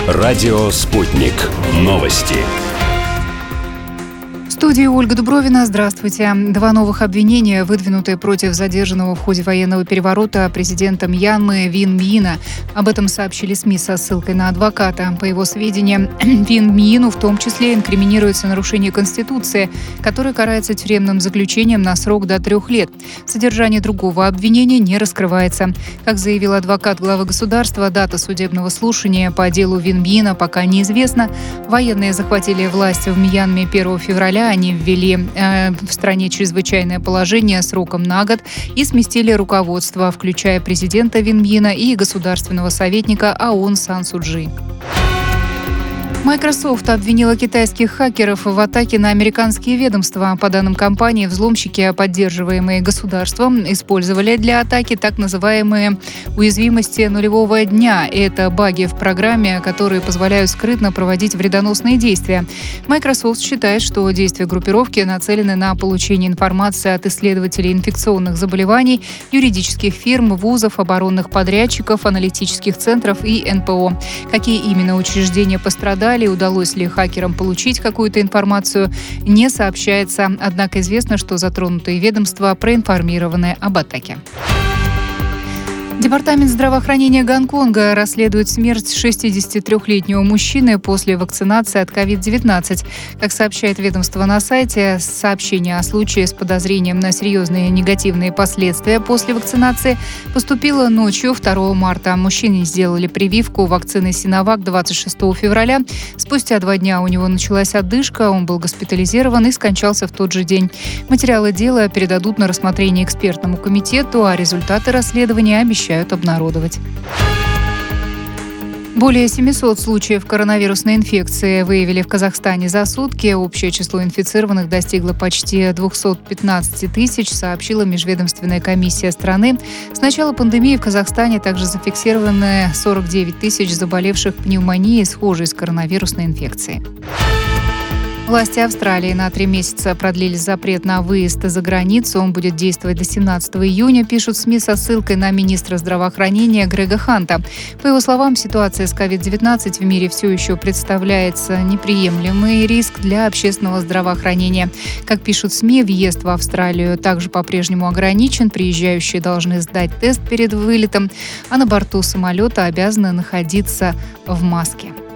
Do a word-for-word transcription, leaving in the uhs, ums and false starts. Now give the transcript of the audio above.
Радио «Спутник». Новости. В студии Ольга Дубровина. Здравствуйте. Два новых обвинения, выдвинутые против задержанного в ходе военного переворота президента Мьянмы Вин Мьина. Об этом сообщили СМИ со ссылкой на адвоката. По его сведениям, Вин Мьину в том числе инкриминируется нарушение Конституции, которое карается тюремным заключением на срок до трех лет. Содержание другого обвинения не раскрывается. Как заявил адвокат главы государства, дата судебного слушания по делу Вин Мьина пока неизвестна. Военные захватили власть в Мьянме первого февраля. Они ввели э, в стране чрезвычайное положение сроком на год и сместили руководство, включая президента Вин Мьина и государственного советника Аун Сан Су Чжи. Microsoft обвинила китайских хакеров в атаке на американские ведомства. По данным компании, взломщики, поддерживаемые государством, использовали для атаки так называемые уязвимости нулевого дня. Это баги в программе, которые позволяют скрытно проводить вредоносные действия. Microsoft считает, что действия группировки нацелены на получение информации от исследователей инфекционных заболеваний, юридических фирм, вузов, оборонных подрядчиков, аналитических центров и эн пэ о. Какие именно учреждения пострадали, удалось ли хакерам получить какую-то информацию, не сообщается. Однако известно, что затронутые ведомства проинформированы об атаке. Департамент здравоохранения Гонконга расследует смерть шестидесятитрёхлетнего мужчины после вакцинации от ковид девятнадцать. Как сообщает ведомство на сайте, сообщение о случае с подозрением на серьезные негативные последствия после вакцинации поступило ночью второго марта. Мужчине сделали прививку вакцины Синовак двадцать шестого февраля. Спустя два дня у него началась одышка, он был госпитализирован и скончался в тот же день. Материалы дела передадут на рассмотрение экспертному комитету, а результаты расследования обещают обнародовать. Более семисот случаев коронавирусной инфекции выявили в Казахстане за сутки. Общее число инфицированных достигло почти двести пятнадцать тысяч, сообщила межведомственная комиссия страны. С начала пандемии в Казахстане также зафиксированы сорок девять тысяч заболевших пневмонией, схожей с коронавирусной инфекцией. Власти Австралии на три месяца продлили запрет на выезд за границу. Он будет действовать до семнадцатого июня, пишут СМИ со ссылкой на министра здравоохранения Грега Ханта. По его словам, ситуация с ковид девятнадцать в мире все еще представляется неприемлемый риск для общественного здравоохранения. Как пишут СМИ, въезд в Австралию также по-прежнему ограничен. Приезжающие должны сдать тест перед вылетом, а на борту самолета обязаны находиться в маске.